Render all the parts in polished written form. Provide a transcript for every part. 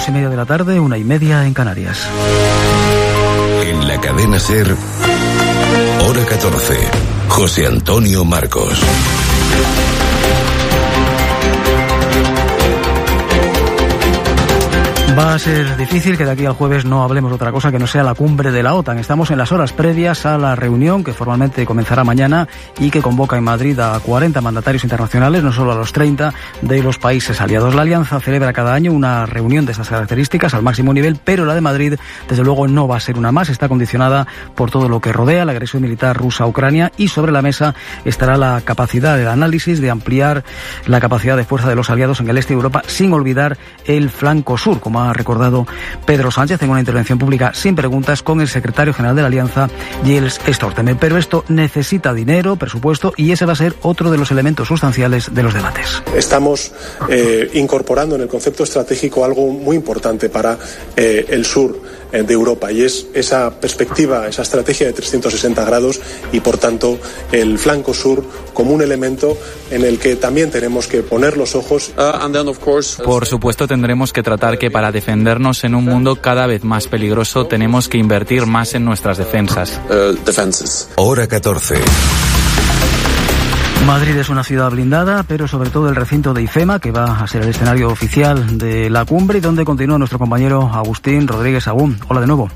2:30 de la tarde, 1:30 en Canarias. En la cadena SER, hora 14, José Antonio Marcos. Va a ser difícil que de aquí al jueves no hablemos de otra cosa que no sea la cumbre de la OTAN. Estamos en las horas previas a la reunión que formalmente comenzará mañana y que convoca en Madrid a 40 mandatarios internacionales, no solo a los 30 de los países aliados. La Alianza celebra cada año una reunión de estas características al máximo nivel, pero la de Madrid, desde luego, no va a ser una más. Está condicionada por todo lo que rodea la agresión militar rusa a Ucrania y sobre la mesa estará la capacidad del análisis de ampliar la capacidad de fuerza de los aliados en el este de Europa, sin olvidar el flanco sur, como ha recordado Pedro Sánchez en una intervención pública sin preguntas con el secretario general de la Alianza, Jens Stoltenberg. Pero esto necesita dinero, presupuesto, y ese va a ser otro de los elementos sustanciales de los debates. Estamos incorporando en el concepto estratégico algo muy importante para el sur de Europa, y es esa perspectiva, esa estrategia de 360 grados y, por tanto, el flanco sur como un elemento en el que también tenemos que poner los ojos. Por supuesto, tendremos que tratar que para defendernos en un mundo cada vez más peligroso tenemos que invertir más en nuestras defensas. Hora 14. Madrid es una ciudad blindada, pero sobre todo el recinto de IFEMA, que va a ser el escenario oficial de la cumbre y donde continúa nuestro compañero Agustín Rodríguez Agún. Hola de nuevo.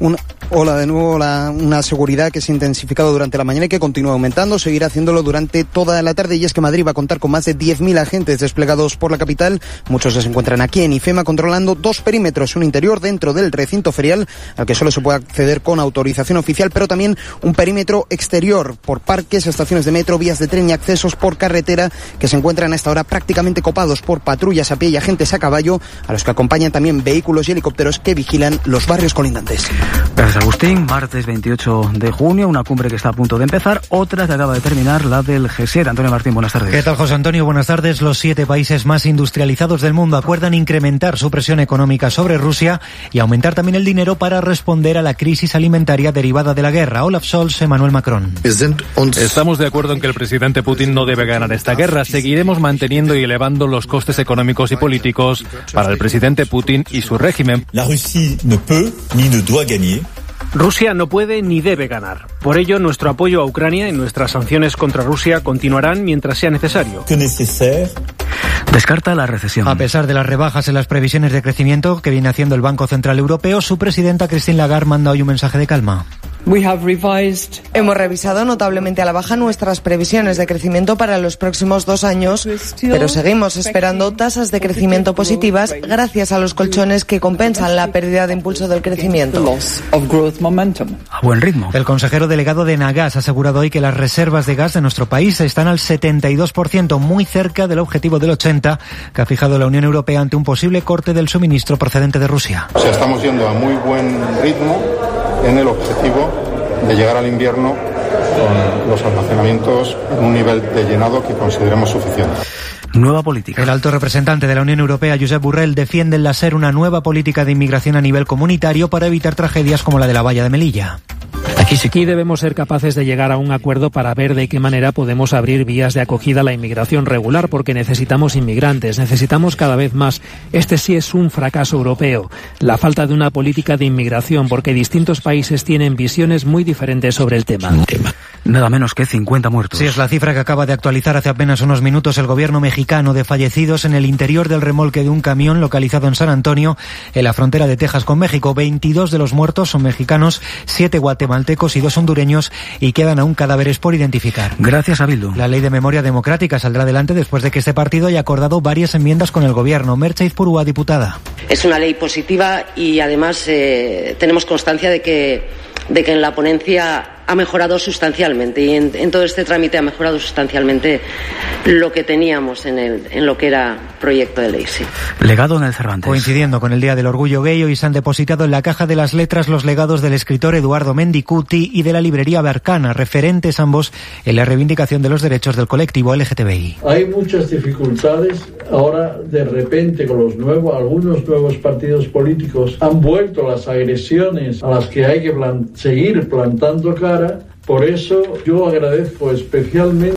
Una seguridad que se ha intensificado durante la mañana y que continúa aumentando, seguirá haciéndolo durante toda la tarde, y es que Madrid va a contar con más de 10.000 agentes desplegados por la capital. Muchos se encuentran aquí en IFEMA controlando dos perímetros, un interior dentro del recinto ferial, al que solo se puede acceder con autorización oficial, pero también un perímetro exterior por parques, estaciones de metro, vías de tren y accesos por carretera, que se encuentran a esta hora prácticamente copados por patrullas a pie y agentes a caballo, a los que acompañan también vehículos y helicópteros que vigilan los barrios colindantes. Gracias, Agustín. Martes 28 de junio, una cumbre que está a punto de empezar, otra que acaba de terminar, la del G7. Antonio Martín, buenas tardes. ¿Qué tal, José Antonio? Buenas tardes. Los 7 países más industrializados del mundo acuerdan incrementar su presión económica sobre Rusia y aumentar también el dinero para responder a la crisis alimentaria derivada de la guerra. Olaf Scholz, Emmanuel Macron. Estamos de acuerdo en que el presidente Putin no debe ganar esta guerra. Seguiremos manteniendo y elevando los costes económicos y políticos para el presidente Putin y su régimen. La Rusia no puede ni no debe ganar. Rusia no puede ni debe ganar. Por ello, nuestro apoyo a Ucrania y nuestras sanciones contra Rusia continuarán mientras sea necesario. Descarta la recesión. A pesar de las rebajas en las previsiones de crecimiento que viene haciendo el Banco Central Europeo, su presidenta Christine Lagarde manda hoy un mensaje de calma. Hemos revisado notablemente a la baja nuestras previsiones de crecimiento para los próximos 2 años, pero seguimos esperando tasas de crecimiento positivas gracias a los colchones que compensan la pérdida de impulso del crecimiento. A buen ritmo. El consejero delegado de Nagas ha asegurado hoy que las reservas de gas de nuestro país están al 72%, muy cerca del objetivo del 80% que ha fijado la Unión Europea ante un posible corte del suministro procedente de Rusia. O sea, estamos yendo a muy buen ritmo en el objetivo de llegar al invierno con los almacenamientos en un nivel de llenado que consideremos suficiente. Nueva política. El alto representante de la Unión Europea, Josep Borrell, defiende en la SER una nueva política de inmigración a nivel comunitario para evitar tragedias como la de la valla de Melilla. Aquí debemos ser capaces de llegar a un acuerdo para ver de qué manera podemos abrir vías de acogida a la inmigración regular, porque necesitamos inmigrantes, necesitamos cada vez más. Este sí es un fracaso europeo, la falta de una política de inmigración, porque distintos países tienen visiones muy diferentes sobre el tema. Nada menos que 50 muertos. Sí, es la cifra que acaba de actualizar hace apenas unos minutos el gobierno mexicano, de fallecidos en el interior del remolque de un camión localizado en San Antonio, en la frontera de Texas con México. 22 de los muertos son mexicanos, 7 guatemaltecos y 2 hondureños, y quedan aún cadáveres por identificar. Gracias a Bildu. La ley de memoria democrática saldrá adelante después de que este partido haya acordado varias enmiendas con el gobierno. Merche Izpurúa, diputada. Es una ley positiva y además tenemos constancia de que en la ponencia ha mejorado sustancialmente, y en todo este trámite ha mejorado sustancialmente lo que teníamos en lo que era proyecto de ley. Sí. Legado en el Cervantes. Coincidiendo con el Día del Orgullo Gay, hoy se han depositado en la Caja de las Letras los legados del escritor Eduardo Mendicuti y de la librería Bercana, referentes ambos en la reivindicación de los derechos del colectivo LGTBI. Hay muchas dificultades. Ahora, de repente, con algunos nuevos partidos políticos han vuelto las agresiones a las que hay que seguir plantando cara. Por eso yo agradezco especialmente